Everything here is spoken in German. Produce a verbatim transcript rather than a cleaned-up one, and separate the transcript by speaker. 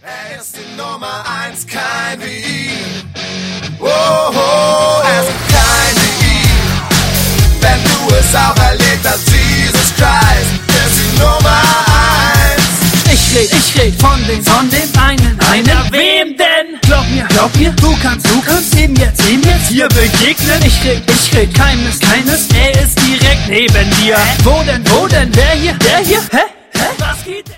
Speaker 1: Er ist die Nummer eins, kein wie ihn. Oh, oh, er ist kein wie ihn. Wenn du es auch erlebt hast, Jesus Christ ist die Nummer eins.
Speaker 2: Ich red, ich red von dem, von dem einen, einen. Wem denn? Glaub mir, glaub mir, du kannst, du kannst ihm jetzt, ihm jetzt hier begegnen. Ich red, ich red, keines, keines, er ist direkt neben dir. Hä? Wo denn, wo denn, wer hier, der hier? Hä? Hä? Was geht denn?